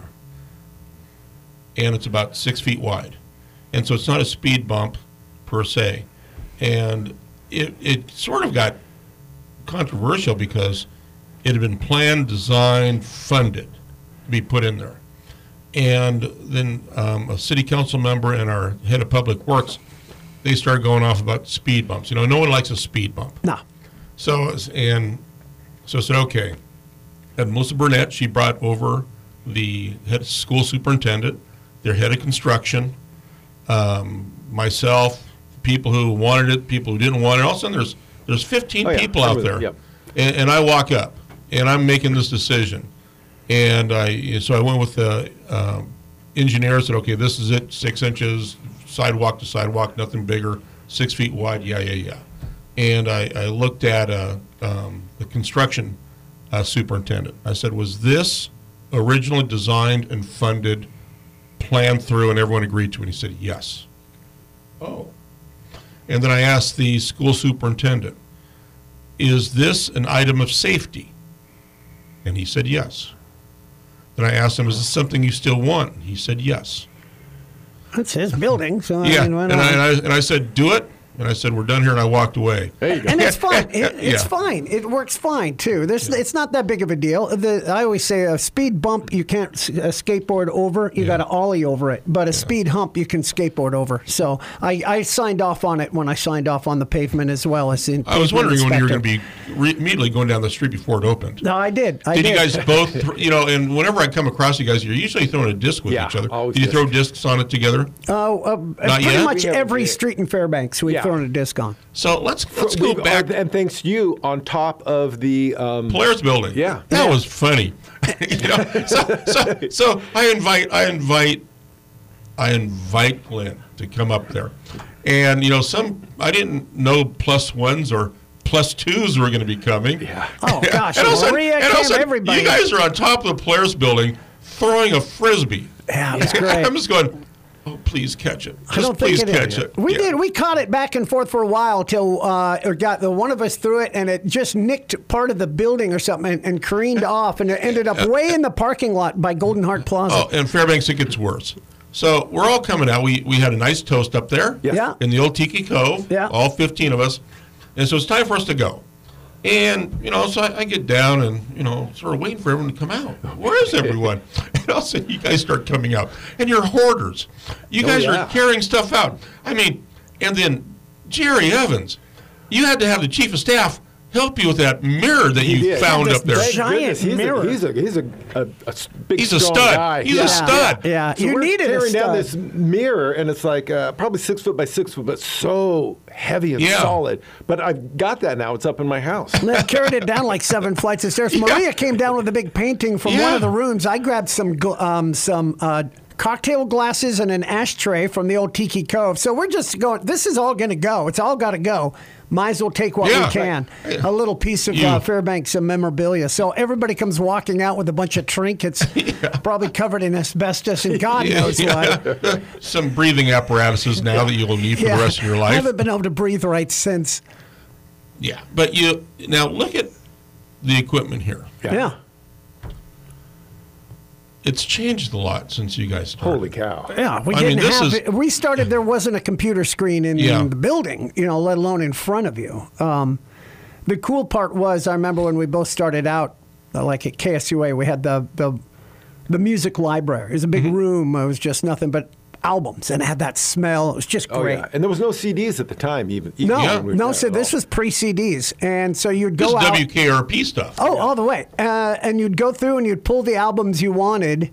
And it's about 6 feet wide. And so it's not a speed bump per se. And it sort of got controversial because it had been planned, designed, funded to be put in there. And then a city council member and our head of public works, they started going off about speed bumps. You know, no one likes a speed bump. No. So I said, okay. And Melissa Burnett, she brought over the head school superintendent, their head of construction, myself, people who wanted it, people who didn't want it. All of a sudden, there's 15 people out there. Yep. And I walk up, and I'm making this decision. And so I went with the engineer, said, okay, this is it, 6 inches, sidewalk to sidewalk, nothing bigger, 6 feet wide, yeah. And I looked at the construction superintendent. I said, was this originally designed and funded, planned through, and everyone agreed to it? And he said, yes. Oh. And then I asked the school superintendent, is this an item of safety? And he said, yes. Then I asked him, is this something you still want? He said, yes. It's his building, so yeah. I mean, and I said, do it. And I said, we're done here, and I walked away. There you go. And it's fine. It's fine. It works fine, too. It's not that big of a deal. I always say a speed bump, you can't skateboard over. You got to ollie over it. But a speed hump, you can skateboard over. So I signed off on it when I signed off on the pavement as well as in. I was wondering when you were going to be immediately going down the street before it opened. No, I did. Did you guys both, and whenever I come across you guys, you're usually throwing a disc with each other. Did you throw discs on it together? Pretty much every street in Fairbanks we've thrown a disc on. So let's go back. And thanks to you, on top of the Polaris building. Yeah. That was funny. So I invite Glenn to come up there. And, I didn't know plus ones or plus twos were going to be coming. Yeah. Oh, gosh. Maria came, everybody. You guys are on top of the Polaris building throwing a Frisbee. Yeah, that's great. I'm just going, oh, please catch it. I don't think it. We did. We caught it back and forth for a while till one of us threw it, and it just nicked part of the building or something and careened off, and it ended up way in the parking lot by Golden Heart Plaza. Oh, and Fairbanks, it gets worse. So we're all coming out. We had a nice toast up there in the old Tiki Cove, all 15 of us. And so it's time for us to go. And, so I get down and, sort of waiting for everyone to come out. Where is everyone? And all of a sudden, you guys start coming out. And you're hoarders. You guys are carrying stuff out. I mean, and then Jerry Evans, you had to have the chief of staff help you with that mirror that you found up there. Giant mirror. He's a big, he's a strong stud. guy. He's a stud. Yeah, so you needed a tearing stud. down this mirror, and it's like probably 6 foot by 6 foot, but so heavy and solid. But I've got that now. It's up in my house. And they carried it down like 7 flights of stairs. Maria came down with a big painting from one of the rooms. I grabbed some cocktail glasses and an ashtray from the old Tiki Cove. So we're just going, this is all going to go. It's all got to go. Might as well take what we can. Right. A little piece of Fairbanks memorabilia. So everybody comes walking out with a bunch of trinkets, probably covered in asbestos and God knows what. Some breathing apparatuses now that you'll need for the rest of your life. I haven't been able to breathe right since. Yeah, but now look at the equipment here. Yeah. it's changed a lot since you guys started. Holy cow. Yeah, we started, there wasn't a computer screen in the building, let alone in front of you. The cool part was, I remember when we both started out, like at KSUA, we had the music library. It was a big room. It was just nothing but albums, and it had that smell. It was just great. Yeah. And there was no CDs at the time, even. So this was pre-CDs. And so you'd go out. This is WKRP stuff. Oh, all the way. And you'd go through and you'd pull the albums you wanted,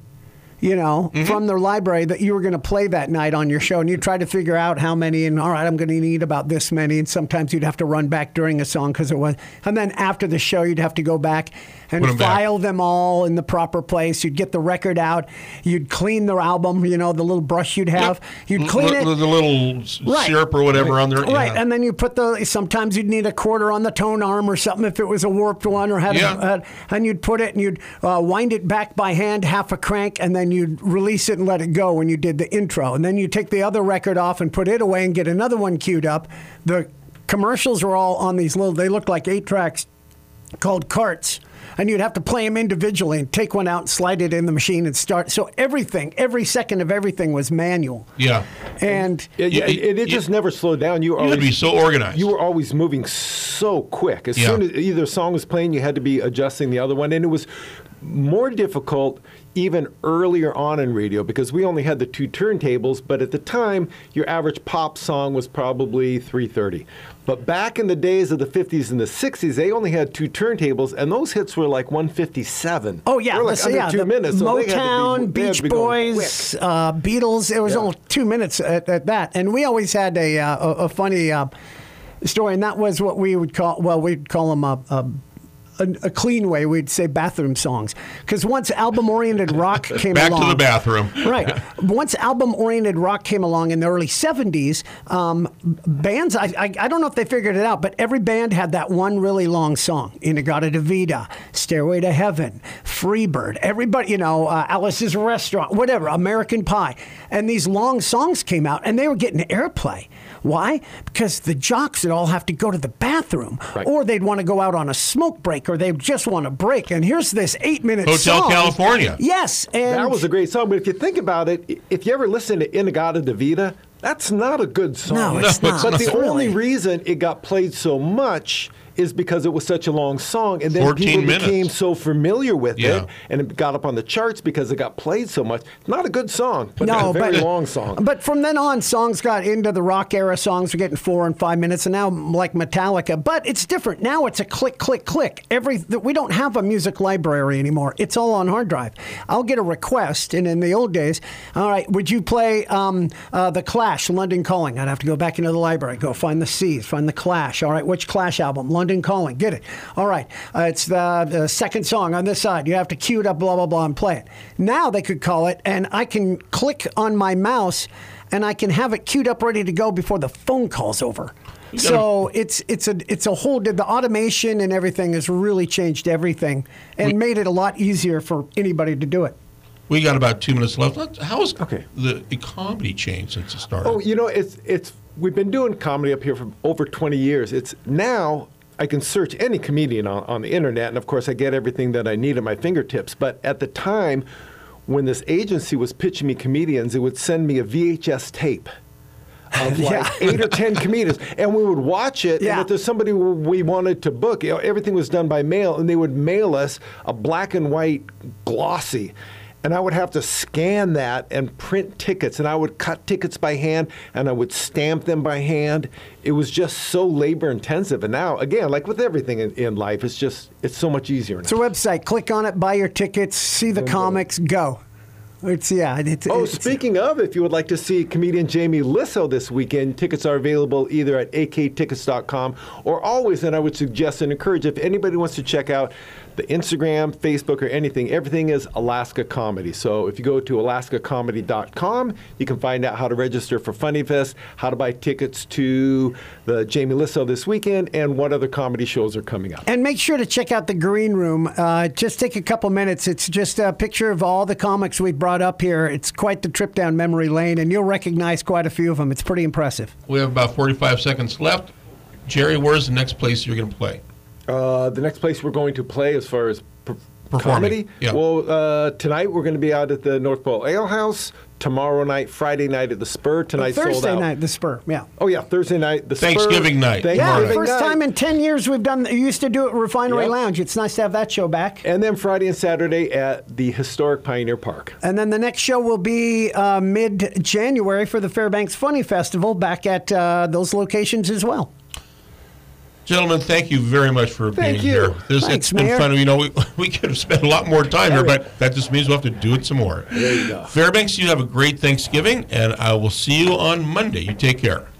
from their library that you were going to play that night on your show. And you'd try to figure out how many, and all right, I'm going to need about this many. And sometimes you'd have to run back during a song because it was. And then after the show, you'd have to go back and file them all in the proper place. You'd get the record out. You'd clean the album, the little brush you'd have. You'd clean it. The little syrup or whatever on there. Right, and then you put sometimes you'd need a quarter on the tone arm or something if it was a warped one, or and you'd put it and you'd wind it back by hand, half a crank, and then you'd release it and let it go when you did the intro. And then you take the other record off and put it away and get another one queued up. The commercials were all on these they looked like 8 tracks called carts. And you'd have to play them individually and take one out and slide it in the machine and start. So every second of everything was manual. Yeah. And it just never slowed down. You had to be so organized. You were always moving so quick. As soon as either song was playing, you had to be adjusting the other one. And it was more difficult even earlier on in radio because we only had the 2 turntables, but at the time, your average pop song was probably 330. But back in the days of the 50s and the 60s, they only had 2 turntables, and those hits were like 157. Oh, yeah. They were like under 2 minutes. So Motown, Beach Boys, Beatles. It was only 2 minutes at that. And we always had a funny story, and that was what we would call, we'd call them a clean way, we'd say bathroom songs. Because once album-oriented rock came along... Back to the bathroom. Right. Once album-oriented rock came along in the early 70s, bands, I don't know if they figured it out, but every band had that one really long song. In-A-Gadda-Da-Vida, Stairway to Heaven, Freebird, everybody, Alice's Restaurant, whatever, American Pie. And these long songs came out, and they were getting airplay. Why? Because the jocks would all have to go to the bathroom, or they'd want to go out on a smoke break, or they just want to break. And here's this 8-minute song. Hotel California. Yes. And that was a great song. But if you think about it, if you ever listen to In-A-Gadda-Da-Vida, that's not a good song. No, it's not. But the only reason it got played so much is because it was such a long song, and then people became so familiar with it, and it got up on the charts because it got played so much. Not a good song, but a very long song. But from then on, songs got into the rock era. Songs were getting 4 and 5 minutes, and now like Metallica. But it's different. Now it's a click, click, click. We don't have a music library anymore. It's all on hard drive. I'll get a request, and in the old days, all right, would you play The Clash, London Calling? I'd have to go back into the library, go find the C's, find The Clash. All right, which Clash album? London Calling, get it. All right, it's the second song on this side. You have to cue it up, blah, blah, blah, and play it. Now they could call it, and I can click on my mouse, and I can have it queued up ready to go before the phone call's over. So it's a whole, the automation and everything has really changed everything and made it a lot easier for anybody to do it. We got about 2 minutes left. How has the comedy changed since it started? Oh, it's we've been doing comedy up here for over 20 years. It's now I can search any comedian on the internet, and of course I get everything that I need at my fingertips. But at the time, when this agency was pitching me comedians, it would send me a VHS tape of like 8 or 10 comedians, and we would watch it, and if there's somebody we wanted to book, everything was done by mail, and they would mail us a black and white glossy. And I would have to scan that and print tickets, and I would cut tickets by hand, and I would stamp them by hand. It was just so labor intensive. And now, again, like with everything in life, it's so much easier now. It's a website. Click on it, buy your tickets, see the comics, go. Speaking of, if you would like to see comedian Jamie Lissow this weekend, tickets are available either at aktickets.com or always, and I would suggest and encourage, if anybody wants to check out the Instagram, Facebook, or anything, everything is Alaska Comedy. So if you go to alaskacomedy.com, you can find out how to register for Funny Fest, how to buy tickets to the Jamie Lissow this weekend, and what other comedy shows are coming up. And make sure to check out the Green Room. Just take a couple minutes. It's just a picture of all the comics we brought up here. It's quite the trip down memory lane, and you'll recognize quite a few of them. It's pretty impressive. We have about 45 seconds left. Jerry, where's the next place you're going to play? The next place we're going to play, as far as Performing. comedy. Yeah. Well, tonight we're going to be out at the North Pole Ale House. Tomorrow night, Friday night at the Spur. Tonight sold out. Thursday night, the Spur. Yeah. Oh yeah, Thursday night, the Spur. Thanksgiving night. Yeah, first time in 10 years we've done. You used to do it at Refinery Yep. Lounge. It's nice to have that show back. And then Friday and Saturday at the historic Pioneer Park. And then the next show will be mid-January for the Fairbanks Funny Festival back at those locations as well. Gentlemen, thank you very much for being here. Thanks, it's been Mayor. fun. You know, we could have spent a lot more time here, but that just means we'll have to do it some more. There you go. Fairbanks, you have a great Thanksgiving, and I will see you on Monday. You take care.